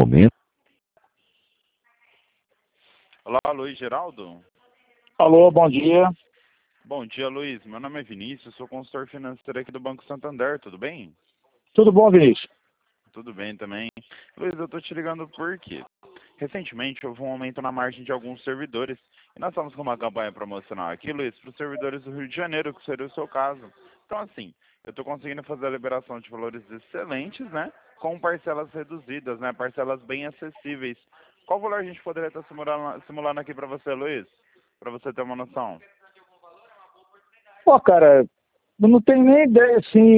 momento. Olá, Luiz Geraldo. Alô, bom dia. Bom dia, Luiz. Meu nome é Vinícius, sou consultor financeiro aqui do Banco Santander, tudo bem? Tudo bom, Vinícius? Tudo bem também. Luiz, eu tô te ligando porque recentemente houve um aumento na margem de alguns servidores e nós estamos com uma campanha promocional aqui, Luiz, para os servidores do Rio de Janeiro, que seria o seu caso. Então, assim, eu estou conseguindo fazer a liberação de valores excelentes, né? Com parcelas reduzidas, né? Parcelas bem acessíveis. Qual valor a gente poderia estar simulando aqui para você, Luiz? Para você ter uma noção. Pô, cara, eu não tenho nem ideia, assim,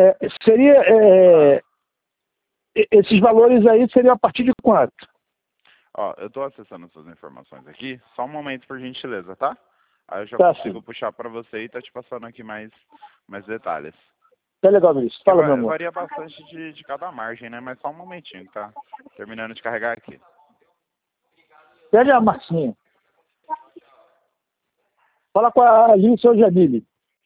esses valores aí seriam a partir de quanto? Ó, eu estou acessando suas informações aqui, só um momento por gentileza, tá? Aí eu já Tá, consigo sim. puxar para você e tá te passando aqui mais detalhes. Tá legal, Vinícius. Porque Fala, meu amor. varia bastante de cada margem, né? Mas só um momentinho, tá? Terminando de carregar aqui. Pede a Marcinha. Fala com a Alice ou Jamile.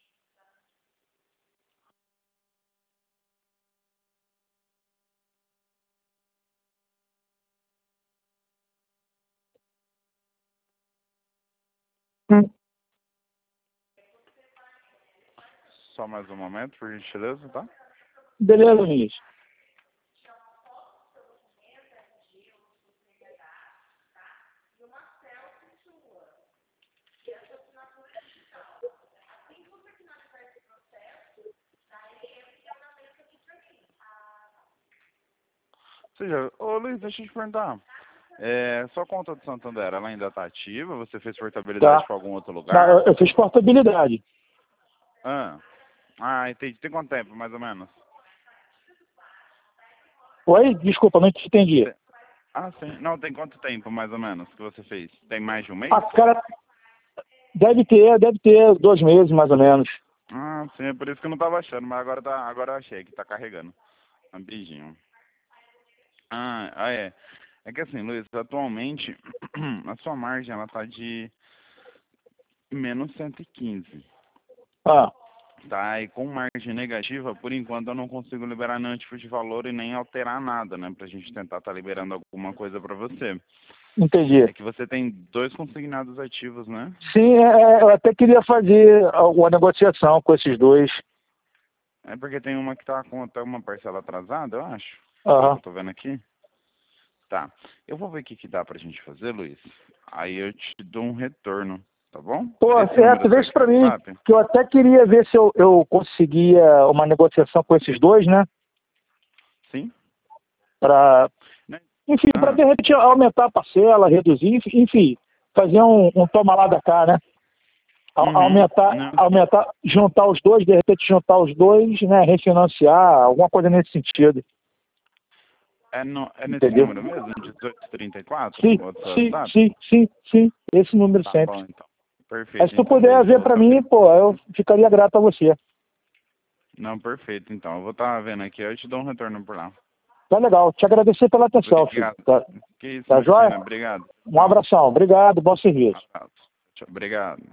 Só mais um momento, por gentileza, tá? Beleza, Vinícius. Ô Luiz, deixa eu te perguntar. Sua conta do Santander, ela ainda está ativa? Você fez portabilidade Tá. para algum outro Não, lugar? eu fiz portabilidade. Entendi. Tem quanto tempo, mais ou menos? Oi? Desculpa, não te entendi. Sim. Não, tem quanto tempo, mais ou menos, que você fez? Tem mais de um mês? Cara, deve ter 2 meses, mais ou menos. Sim, é por isso que eu não estava achando, mas agora eu achei que está carregando. Um beijinho. É. É que assim, Luiz, atualmente a sua margem ela tá de menos 115. Tá, e com margem negativa, por enquanto eu não consigo liberar nenhum tipo de valor e nem alterar nada, né? Pra gente tentar estar liberando alguma coisa pra você. Entendi. É que você tem 2 consignados ativos, né? Sim, eu até queria fazer alguma negociação com esses dois. É porque tem uma que tá com até uma parcela atrasada, eu acho. Aham. Eu tô vendo aqui. Tá. Eu vou ver o que dá pra gente fazer, Luiz. Aí eu te dou um retorno, tá bom? Pô, Esse vê isso pra mim, WhatsApp? que eu até queria ver se eu conseguia uma negociação com esses dois, né? Sim. Enfim, para de repente aumentar a parcela, reduzir, enfim, fazer um toma lá da cá, né? Aumentar, juntar os dois, de repente juntar os dois, né? Refinanciar, alguma coisa nesse sentido. É nesse Entendeu? número mesmo, 1834? Sim, esse número Tá sempre. bom, então. Perfeito. Mas se tu Então, puder Luiz, eu ver vou para mim, pô, eu ficaria grato a você. Não, perfeito, então. Eu vou estar vendo aqui, eu te dou um retorno por lá. Tá legal. Te agradecer pela atenção, filho. Obrigado. Que isso, Tá imagina. joia? Obrigado. Um abração. Obrigado. Bom serviço. Abraço. Tchau, obrigado.